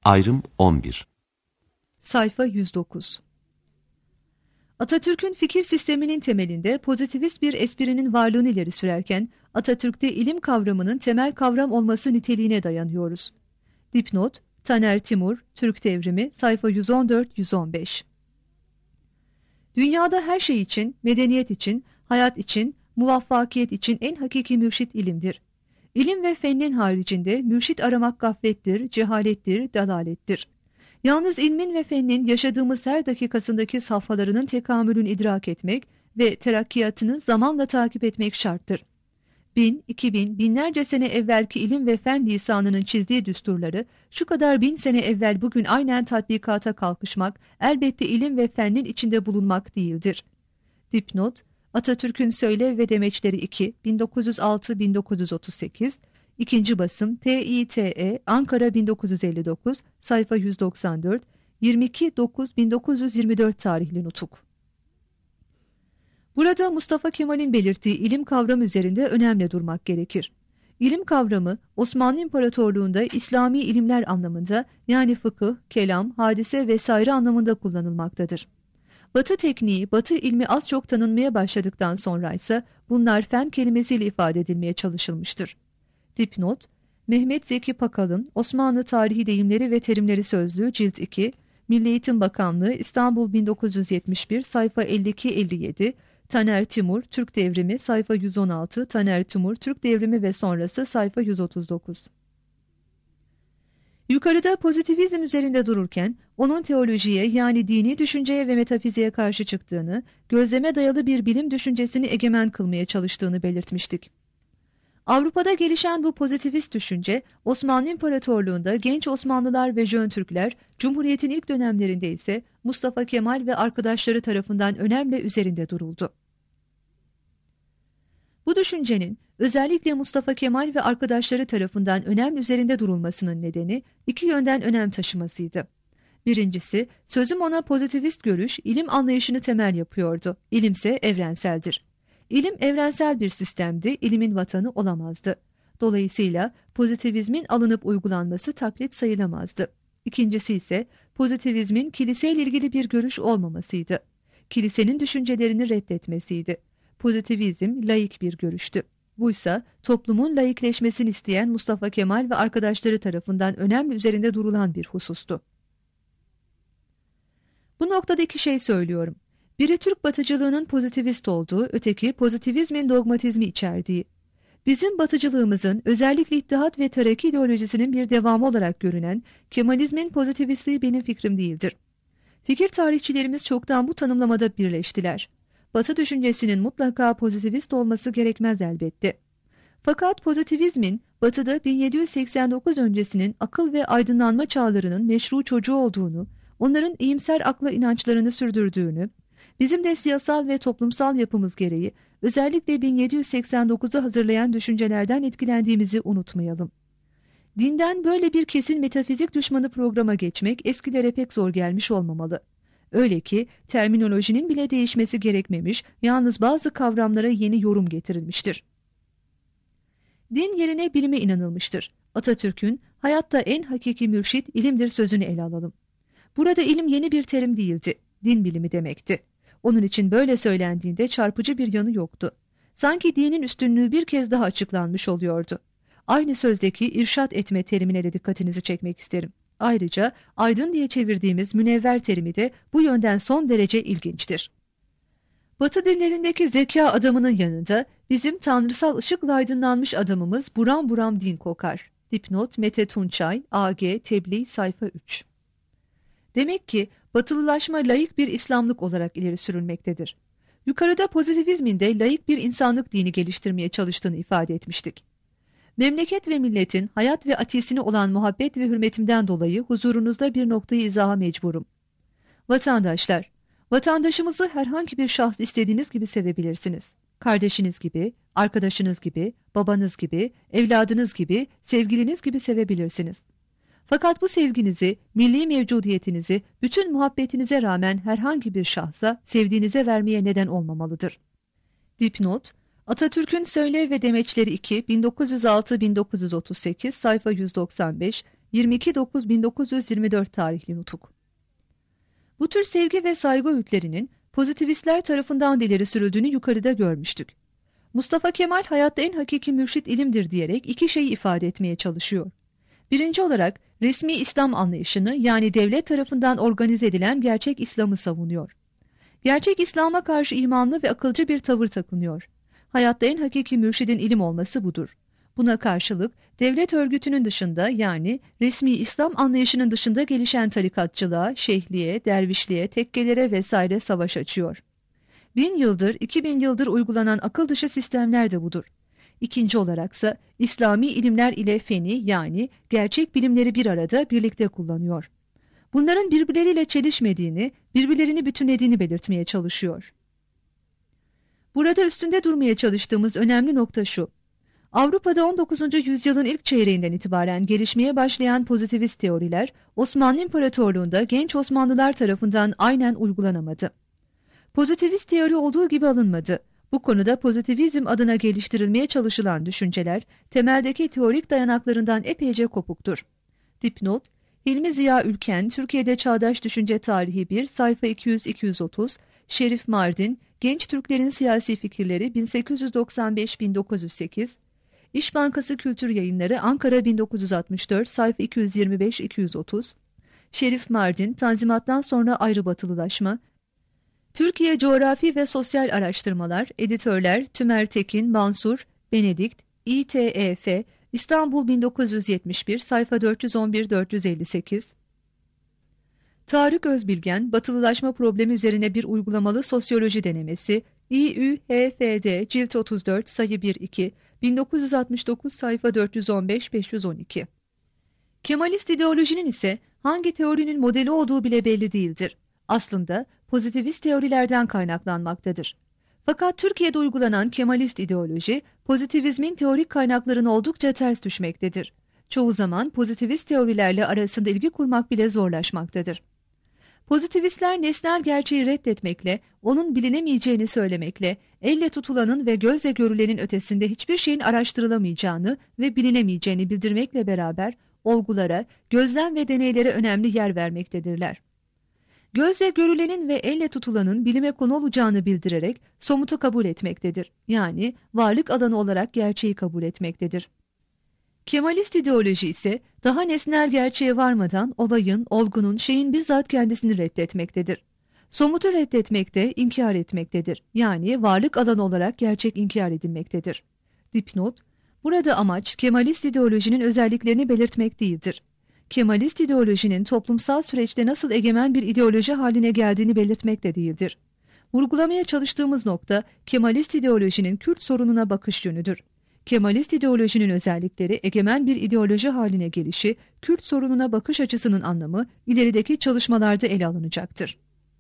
Ayrım 11. Sayfa 109. Atatürk'ün fikir sisteminin temelinde pozitivist bir esprinin varlığını ileri sürerken, Atatürk'te ilim kavramının temel kavram olması niteliğine dayanıyoruz. Dipnot: Taner Timur, Türk Devrimi, sayfa 114-115. Dünyada her şey için, medeniyet için, hayat için, muvaffakiyet için en hakiki mürşit ilimdir. İlim ve fennin haricinde mürşit aramak gaflettir, cehalettir, dalalettir. Yalnız ilmin ve fennin yaşadığımız her dakikasındaki safhalarının tekamülünü idrak etmek ve terakkiyatını zamanla takip etmek şarttır. 1000, 2000, binlerce sene evvelki ilim ve fen lisanının çizdiği düsturları şu kadar bin sene evvel bugün aynen tatbikata kalkışmak, elbette ilim ve fennin içinde bulunmak değildir. Dipnot: Atatürk'ün Söyle ve Demeçleri 2, 1906-1938, 2. basım TİTE, Ankara 1959, sayfa 194, 22.09.1924 tarihli nutuk. Burada Mustafa Kemal'in belirttiği ilim kavramı üzerinde önemli durmak gerekir. İlim kavramı, Osmanlı İmparatorluğu'nda İslami ilimler anlamında, yani fıkıh, kelam, hadise vesaire anlamında kullanılmaktadır. Batı tekniği, Batı ilmi az çok tanınmaya başladıktan sonra ise bunlar fen kelimesiyle ifade edilmeye çalışılmıştır. Dipnot: Mehmet Zeki Pakal'ın Osmanlı Tarihi Deyimleri ve Terimleri Sözlüğü Cilt 2, Milli Eğitim Bakanlığı, İstanbul 1971, sayfa 52-57, Taner Timur, Türk Devrimi, sayfa 116, Taner Timur, Türk Devrimi ve sonrası, sayfa 139. Yukarıda pozitivizm üzerinde dururken, onun teolojiye, yani dini düşünceye ve metafiziğe karşı çıktığını, gözleme dayalı bir bilim düşüncesini egemen kılmaya çalıştığını belirtmiştik. Avrupa'da gelişen bu pozitivist düşünce, Osmanlı İmparatorluğu'nda genç Osmanlılar ve Jön Türkler, Cumhuriyet'in ilk dönemlerinde ise Mustafa Kemal ve arkadaşları tarafından önemli üzerinde duruldu. Bu düşüncenin özellikle Mustafa Kemal ve arkadaşları tarafından önem üzerinde durulmasının nedeni iki yönden önem taşımasıydı. Birincisi, sözüm ona pozitivist görüş, ilim anlayışını temel yapıyordu. İlimse evrenseldir. İlim evrensel bir sistemdi, ilimin vatanı olamazdı. Dolayısıyla pozitivizmin alınıp uygulanması taklit sayılamazdı. İkincisi ise pozitivizmin kiliseyle ilgili bir görüş olmamasıydı. Kilisenin düşüncelerini reddetmesiydi. Pozitivizm laik bir görüştü. Buysa toplumun laikleşmesini isteyen Mustafa Kemal ve arkadaşları tarafından önemli üzerinde durulan bir husustu. Bu noktada iki şey söylüyorum. Biri Türk batıcılığının pozitivist olduğu, öteki pozitivizmin dogmatizmi içerdiği. Bizim batıcılığımızın özellikle İttihat ve Terakki ideolojisinin bir devamı olarak görünen Kemalizmin pozitivistliği benim fikrim değildir. Fikir tarihçilerimiz çoktan bu tanımlamada birleştiler. Batı düşüncesinin mutlaka pozitivist olması gerekmez elbette. Fakat pozitivizmin Batı'da 1789 öncesinin akıl ve aydınlanma çağlarının meşru çocuğu olduğunu, onların iyimser akla inançlarını sürdürdüğünü, bizim de siyasal ve toplumsal yapımız gereği özellikle 1789'u hazırlayan düşüncelerden etkilendiğimizi unutmayalım. Dinden böyle bir kesin metafizik düşmanı programa geçmek eskilere pek zor gelmiş olmamalı. Öyle ki terminolojinin bile değişmesi gerekmemiş, yalnız bazı kavramlara yeni yorum getirilmiştir. Din yerine bilime inanılmıştır. Atatürk'ün hayatta en hakiki mürşit ilimdir sözünü ele alalım. Burada ilim yeni bir terim değildi, din bilimi demekti. Onun için böyle söylendiğinde çarpıcı bir yanı yoktu. Sanki dinin üstünlüğü bir kez daha açıklanmış oluyordu. Aynı sözdeki irşat etme terimine de dikkatinizi çekmek isterim. Ayrıca aydın diye çevirdiğimiz münevver terimi de bu yönden son derece ilginçtir. Batı dillerindeki zeka adamının yanında bizim tanrısal ışıkla aydınlanmış adamımız buram buram din kokar. Dipnot: Mete Tunçay, A.G. Tebliğ, sayfa 3. Demek ki batılılaşma laik bir İslamlık olarak ileri sürülmektedir. Yukarıda pozitivizmin de laik bir insanlık dini geliştirmeye çalıştığını ifade etmiştik. Memleket ve milletin hayat ve atisine olan muhabbet ve hürmetimden dolayı huzurunuzda bir noktayı izaha mecburum. Vatandaşlar, vatandaşımızı herhangi bir şahs istediğiniz gibi sevebilirsiniz. Kardeşiniz gibi, arkadaşınız gibi, babanız gibi, evladınız gibi, sevgiliniz gibi sevebilirsiniz. Fakat bu sevginizi, milli mevcudiyetinizi, bütün muhabbetinize rağmen herhangi bir şahsa sevdiğinize vermeye neden olmamalıdır. Dipnot: Atatürk'ün Söyle ve Demeçleri 2, 1906-1938, sayfa 195, 22.09.1924 tarihli nutuk. Bu tür sevgi ve saygı öğütlerinin pozitivistler tarafından ileri sürüldüğünü yukarıda görmüştük. Mustafa Kemal hayatta en hakiki mürşit ilimdir diyerek iki şeyi ifade etmeye çalışıyor. Birinci olarak resmi İslam anlayışını, yani devlet tarafından organize edilen gerçek İslam'ı savunuyor. Gerçek İslam'a karşı imanlı ve akılcı bir tavır takınıyor. Hayatta en hakiki mürşidin ilim olması budur. Buna karşılık devlet örgütünün dışında, yani resmi İslam anlayışının dışında gelişen tarikatçılığa, şeyhliğe, dervişliğe, tekkelere vesaire savaş açıyor. 1000 yıldır, 2000 yıldır uygulanan akıl dışı sistemler de budur. İkinci olaraksa İslami ilimler ile feni, yani gerçek bilimleri bir arada birlikte kullanıyor. Bunların birbirleriyle çelişmediğini, birbirlerini bütünlediğini belirtmeye çalışıyor. Burada üstünde durmaya çalıştığımız önemli nokta şu: Avrupa'da 19. yüzyılın ilk çeyreğinden itibaren gelişmeye başlayan pozitivist teoriler, Osmanlı İmparatorluğu'nda genç Osmanlılar tarafından aynen uygulanamadı. Pozitivist teori olduğu gibi alınmadı. Bu konuda pozitivizm adına geliştirilmeye çalışılan düşünceler, temeldeki teorik dayanaklarından epeyce kopuktur. Dipnot: Hilmi Ziya Ülken, Türkiye'de Çağdaş Düşünce Tarihi 1, sayfa 200-230, Şerif Mardin, Genç Türklerin Siyasi Fikirleri 1895-1908, İş Bankası Kültür Yayınları, Ankara 1964, sayfa 225-230, Şerif Mardin, Tanzimat'tan sonra ayrı batılılaşma, Türkiye Coğrafi ve Sosyal Araştırmalar, editörler Tümer Tekin, Mansur, Benedikt, İTEF, İstanbul 1971, sayfa 411-458. Tarık Özbilgen, Batılılaşma Problemi üzerine bir uygulamalı sosyoloji denemesi, İÜHFD, cilt 34, sayı 1-2, 1969, sayfa 415-512. Kemalist ideolojinin ise hangi teorinin modeli olduğu bile belli değildir. Aslında pozitivist teorilerden kaynaklanmaktadır. Fakat Türkiye'de uygulanan Kemalist ideoloji, pozitivizmin teorik kaynaklarına oldukça ters düşmektedir. Çoğu zaman pozitivist teorilerle arasında ilgi kurmak bile zorlaşmaktadır. Pozitivistler nesnel gerçeği reddetmekle, onun bilinemeyeceğini söylemekle, elle tutulanın ve gözle görülenin ötesinde hiçbir şeyin araştırılamayacağını ve bilinemeyeceğini bildirmekle beraber, olgulara, gözlem ve deneylere önemli yer vermektedirler. Gözle görülenin ve elle tutulanın bilime konu olacağını bildirerek somutu kabul etmektedir. Yani varlık alanı olarak gerçeği kabul etmektedir. Kemalist ideoloji ise daha nesnel gerçeğe varmadan olayın, olgunun, şeyin bizzat kendisini reddetmektedir. Somutu reddetmekte, inkar etmektedir. Yani varlık alanı olarak gerçek inkar edilmektedir. Dipnot: Burada amaç Kemalist ideolojinin özelliklerini belirtmek değildir. Kemalist ideolojinin toplumsal süreçte nasıl egemen bir ideoloji haline geldiğini belirtmek de değildir. Vurgulamaya çalıştığımız nokta Kemalist ideolojinin Kürt sorununa bakış yönüdür. Kemalist ideolojinin özellikleri, egemen bir ideoloji haline gelişi, Kürt sorununa bakış açısının anlamı ilerideki çalışmalarda ele alınacaktır.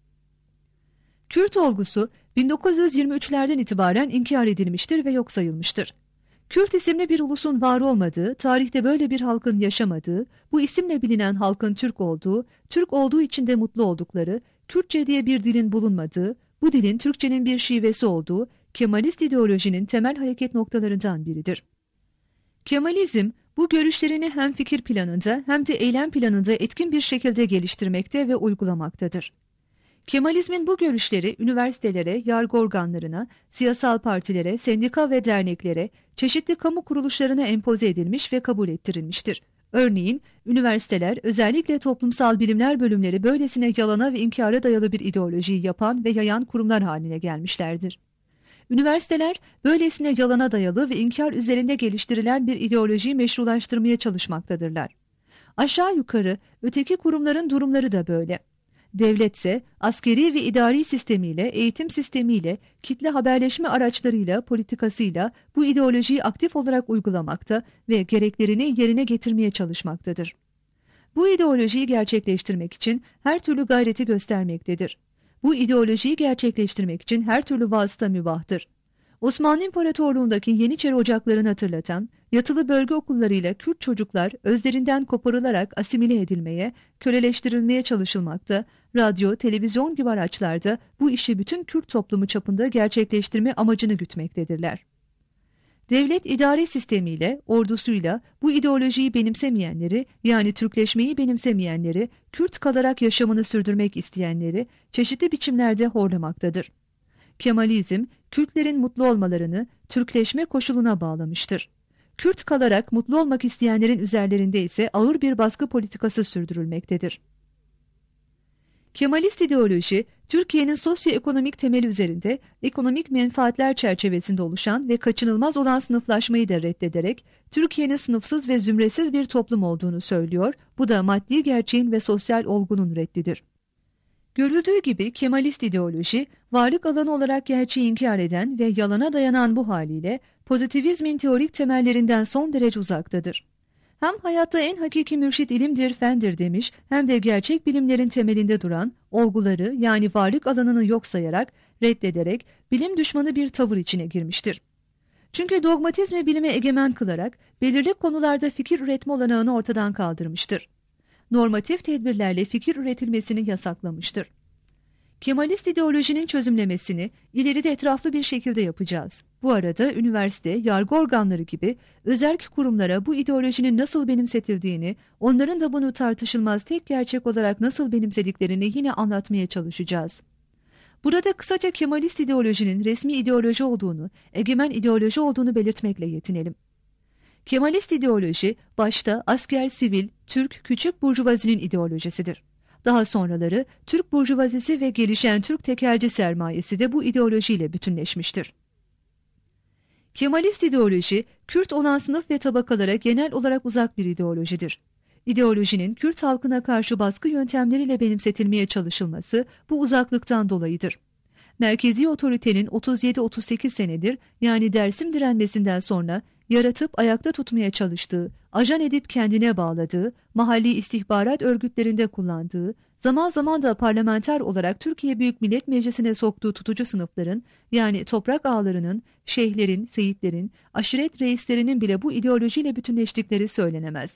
Kürt olgusu 1923'lerden itibaren inkar edilmiştir ve yok sayılmıştır. Kürt isimli bir ulusun var olmadığı, tarihte böyle bir halkın yaşamadığı, bu isimle bilinen halkın Türk olduğu için de mutlu oldukları, Kürtçe diye bir dilin bulunmadığı, bu dilin Türkçenin bir şivesi olduğu, Kemalist ideolojinin temel hareket noktalarından biridir. Kemalizm, bu görüşlerini hem fikir planında hem de eylem planında etkin bir şekilde geliştirmekte ve uygulamaktadır. Kemalizmin bu görüşleri üniversitelere, yargı organlarına, siyasal partilere, sendika ve derneklere, çeşitli kamu kuruluşlarına empoze edilmiş ve kabul ettirilmiştir. Örneğin, üniversiteler, özellikle toplumsal bilimler bölümleri böylesine yalana ve inkara dayalı bir ideolojiyi yapan ve yayan kurumlar haline gelmişlerdir. Üniversiteler, böylesine yalana dayalı ve inkar üzerinde geliştirilen bir ideolojiyi meşrulaştırmaya çalışmaktadırlar. Aşağı yukarı öteki kurumların durumları da böyle. Devletse askeri ve idari sistemiyle, eğitim sistemiyle, kitle haberleşme araçlarıyla, politikasıyla bu ideolojiyi aktif olarak uygulamakta ve gereklerini yerine getirmeye çalışmaktadır. Bu ideolojiyi gerçekleştirmek için her türlü gayreti göstermektedir. Bu ideolojiyi gerçekleştirmek için her türlü vasıta mübahtır. Osmanlı İmparatorluğu'ndaki Yeniçeri ocaklarını hatırlatan, yatılı bölge okullarıyla Kürt çocuklar özlerinden koparılarak asimile edilmeye, köleleştirilmeye çalışılmakta, radyo, televizyon gibi araçlarda bu işi bütün Kürt toplumu çapında gerçekleştirme amacını gütmektedirler. Devlet idare sistemiyle, ordusuyla bu ideolojiyi benimsemeyenleri, yani Türkleşmeyi benimsemeyenleri, Kürt kalarak yaşamını sürdürmek isteyenleri çeşitli biçimlerde horlamaktadır. Kemalizm, Kürtlerin mutlu olmalarını Türkleşme koşuluna bağlamıştır. Kürt kalarak mutlu olmak isteyenlerin üzerlerinde ise ağır bir baskı politikası sürdürülmektedir. Kemalist ideoloji, Türkiye'nin sosyoekonomik temeli üzerinde ekonomik menfaatler çerçevesinde oluşan ve kaçınılmaz olan sınıflaşmayı da reddederek Türkiye'nin sınıfsız ve zümresiz bir toplum olduğunu söylüyor, bu da maddi gerçeğin ve sosyal olgunun reddidir. Görüldüğü gibi Kemalist ideoloji, varlık alanı olarak gerçeği inkar eden ve yalana dayanan bu haliyle pozitivizmin teorik temellerinden son derece uzaktadır. Hem hayatta en hakiki mürşit ilimdir, fendir demiş, hem de gerçek bilimlerin temelinde duran olguları, yani varlık alanını yok sayarak, reddederek bilim düşmanı bir tavır içine girmiştir. Çünkü dogmatizmi bilime egemen kılarak belirli konularda fikir üretme olanağını ortadan kaldırmıştır. Normatif tedbirlerle fikir üretilmesini yasaklamıştır. Kemalist ideolojinin çözümlemesini ileride etraflı bir şekilde yapacağız. Bu arada üniversite, yargı organları gibi özerk kurumlara bu ideolojinin nasıl benimsetildiğini, onların da bunu tartışılmaz tek gerçek olarak nasıl benimsediklerini yine anlatmaya çalışacağız. Burada kısaca Kemalist ideolojinin resmi ideoloji olduğunu, egemen ideoloji olduğunu belirtmekle yetinelim. Kemalist ideoloji başta asker, sivil, Türk, küçük burjuvazinin ideolojisidir. Daha sonraları Türk burjuvazisi ve gelişen Türk tekelci sermayesi de bu ideolojiyle bütünleşmiştir. Kemalist ideoloji, Kürt olan sınıf ve tabakalara genel olarak uzak bir ideolojidir. İdeolojinin Kürt halkına karşı baskı yöntemleriyle benimsetilmeye çalışılması bu uzaklıktan dolayıdır. Merkezi otoritenin 37-38 senedir, yani Dersim direnmesinden sonra yaratıp ayakta tutmaya çalıştığı, ajan edip kendine bağladığı, mahalli istihbarat örgütlerinde kullandığı, zaman zaman da parlamenter olarak Türkiye Büyük Millet Meclisi'ne soktuğu tutucu sınıfların, yani toprak ağalarının, şeyhlerin, seyitlerin, aşiret reislerinin bile bu ideolojiyle bütünleştikleri söylenemez.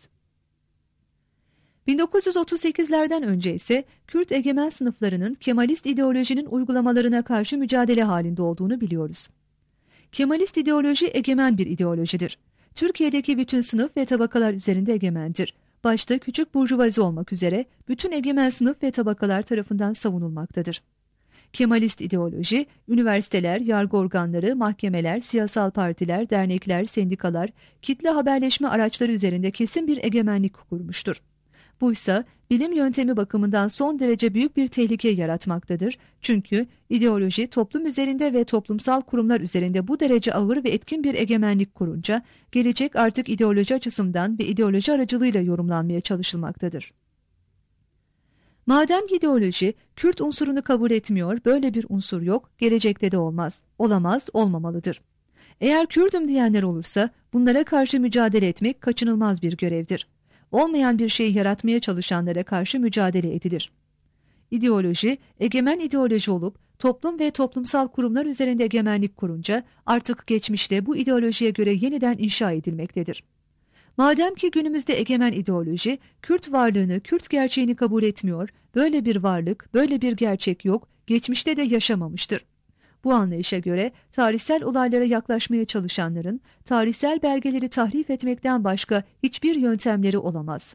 1938'lerden önce ise Kürt egemen sınıflarının Kemalist ideolojinin uygulamalarına karşı mücadele halinde olduğunu biliyoruz. Kemalist ideoloji egemen bir ideolojidir. Türkiye'deki bütün sınıf ve tabakalar üzerinde egemendir. Başta küçük burjuvazi olmak üzere bütün egemen sınıf ve tabakalar tarafından savunulmaktadır. Kemalist ideoloji, üniversiteler, yargı organları, mahkemeler, siyasal partiler, dernekler, sendikalar, kitle haberleşme araçları üzerinde kesin bir egemenlik kurmuştur. Buysa bilim yöntemi bakımından son derece büyük bir tehlike yaratmaktadır. Çünkü ideoloji toplum üzerinde ve toplumsal kurumlar üzerinde bu derece ağır ve etkin bir egemenlik kurunca gelecek artık ideoloji açısından ve ideoloji aracılığıyla yorumlanmaya çalışılmaktadır. Madem ideoloji Kürt unsurunu kabul etmiyor, böyle bir unsur yok, gelecekte de olmaz, olamaz, olmamalıdır. Eğer Kürdüm diyenler olursa bunlara karşı mücadele etmek kaçınılmaz bir görevdir. Olmayan bir şeyi yaratmaya çalışanlara karşı mücadele edilir. İdeoloji, egemen ideoloji olup toplum ve toplumsal kurumlar üzerinde egemenlik kurunca artık geçmişte bu ideolojiye göre yeniden inşa edilmektedir. Madem ki günümüzde egemen ideoloji, Kürt varlığını, Kürt gerçeğini kabul etmiyor, böyle bir varlık, böyle bir gerçek yok, geçmişte de yaşamamıştır. Bu anlayışa göre tarihsel olaylara yaklaşmaya çalışanların tarihsel belgeleri tahrif etmekten başka hiçbir yöntemleri olamaz.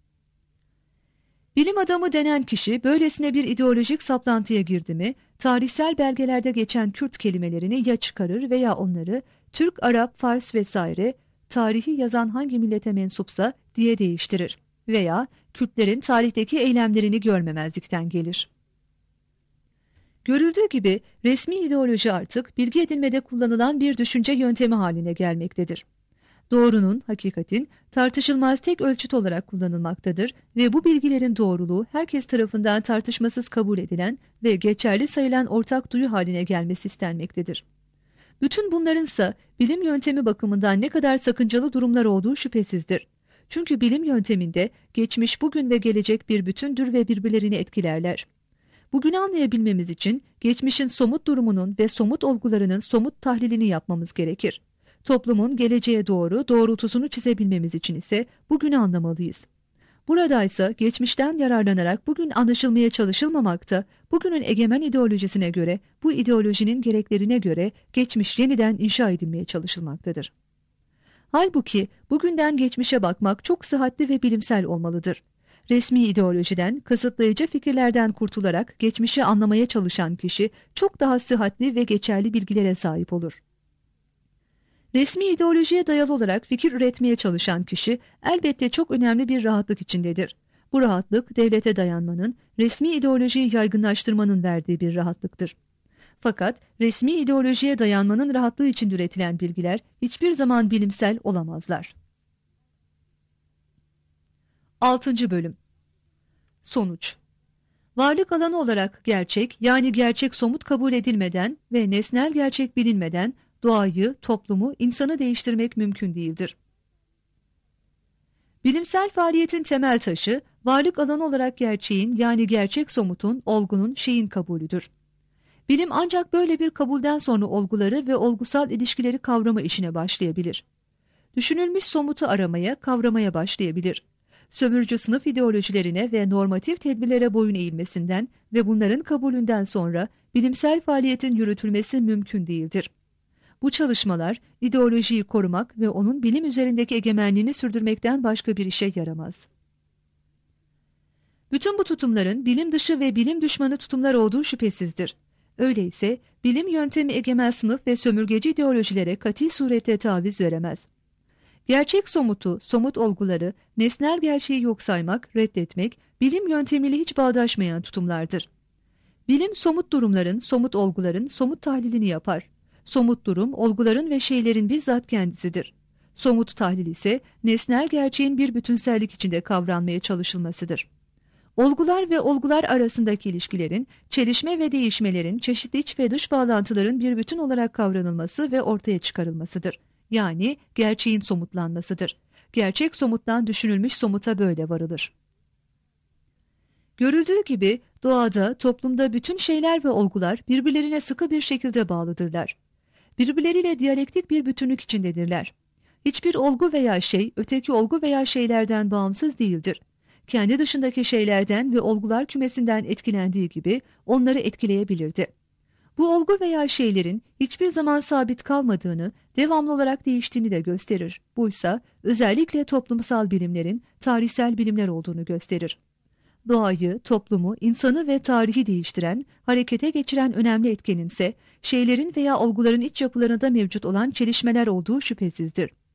Bilim adamı denen kişi böylesine bir ideolojik saplantıya girdi mi, tarihsel belgelerde geçen Kürt kelimelerini ya çıkarır veya onları Türk, Arap, Fars vesaire tarihi yazan hangi millete mensupsa diye değiştirir veya Kürtlerin tarihteki eylemlerini görmemezlikten gelir. Görüldüğü gibi resmi ideoloji artık bilgi edinmede kullanılan bir düşünce yöntemi haline gelmektedir. Doğrunun, hakikatin tartışılmaz tek ölçüt olarak kullanılmaktadır ve bu bilgilerin doğruluğu herkes tarafından tartışmasız kabul edilen ve geçerli sayılan ortak duyu haline gelmesi istenmektedir. Bütün bunlarınsa bilim yöntemi bakımından ne kadar sakıncalı durumlar olduğu şüphesizdir. Çünkü bilim yönteminde geçmiş, bugün ve gelecek bir bütündür ve birbirlerini etkilerler. Bugünü anlayabilmemiz için geçmişin somut durumunun ve somut olgularının somut tahlilini yapmamız gerekir. Toplumun geleceğe doğru doğrultusunu çizebilmemiz için ise bugünü anlamalıyız. Buradaysa geçmişten yararlanarak bugün anlaşılmaya çalışılmamakta, bugünün egemen ideolojisine göre, bu ideolojinin gereklerine göre geçmiş yeniden inşa edilmeye çalışılmaktadır. Halbuki bugünden geçmişe bakmak çok sıhhatli ve bilimsel olmalıdır. Resmi ideolojiden, kısıtlayıcı fikirlerden kurtularak geçmişi anlamaya çalışan kişi çok daha sıhhatli ve geçerli bilgilere sahip olur. Resmi ideolojiye dayalı olarak fikir üretmeye çalışan kişi elbette çok önemli bir rahatlık içindedir. Bu rahatlık devlete dayanmanın, resmi ideolojiyi yaygınlaştırmanın verdiği bir rahatlıktır. Fakat resmi ideolojiye dayanmanın rahatlığı için üretilen bilgiler hiçbir zaman bilimsel olamazlar. 6. Bölüm. Sonuç. Varlık alanı olarak gerçek, yani gerçek somut kabul edilmeden ve nesnel gerçek bilinmeden doğayı, toplumu, insanı değiştirmek mümkün değildir. Bilimsel faaliyetin temel taşı, varlık alanı olarak gerçeğin, yani gerçek somutun, olgunun, şeyin kabulüdür. Bilim ancak böyle bir kabulden sonra olguları ve olgusal ilişkileri kavrama işine başlayabilir. Düşünülmüş somutu aramaya, kavramaya başlayabilir. Sömürücü sınıf ideolojilerine ve normatif tedbirlere boyun eğilmesinden ve bunların kabulünden sonra bilimsel faaliyetin yürütülmesi mümkün değildir. Bu çalışmalar ideolojiyi korumak ve onun bilim üzerindeki egemenliğini sürdürmekten başka bir işe yaramaz. Bütün bu tutumların bilim dışı ve bilim düşmanı tutumlar olduğu şüphesizdir. Öyleyse bilim yöntemi egemen sınıf ve sömürgeci ideolojilere kati surette taviz veremez. Gerçek somutu, somut olguları, nesnel gerçeği yok saymak, reddetmek, bilim yöntemiyle hiç bağdaşmayan tutumlardır. Bilim somut durumların, somut olguların somut tahlilini yapar. Somut durum, olguların ve şeylerin bizzat kendisidir. Somut tahlil ise nesnel gerçeğin bir bütünsellik içinde kavranmaya çalışılmasıdır. Olgular ve olgular arasındaki ilişkilerin, çelişme ve değişmelerin, çeşitli iç ve dış bağlantıların bir bütün olarak kavranılması ve ortaya çıkarılmasıdır. Yani gerçeğin somutlanmasıdır. Gerçek somuttan düşünülmüş somuta böyle varılır. Görüldüğü gibi doğada, toplumda bütün şeyler ve olgular birbirlerine sıkı bir şekilde bağlıdırlar. Birbirleriyle diyalektik bir bütünlük içindedirler. Hiçbir olgu veya şey, öteki olgu veya şeylerden bağımsız değildir. Kendi dışındaki şeylerden ve olgular kümesinden etkilendiği gibi onları etkileyebilirdi. Bu olgu veya şeylerin hiçbir zaman sabit kalmadığını, devamlı olarak değiştiğini de gösterir. Buysa özellikle toplumsal bilimlerin tarihsel bilimler olduğunu gösterir. Doğayı, toplumu, insanı ve tarihi değiştiren, harekete geçiren önemli etkenin ise şeylerin veya olguların iç yapılarında mevcut olan çelişmeler olduğu şüphesizdir.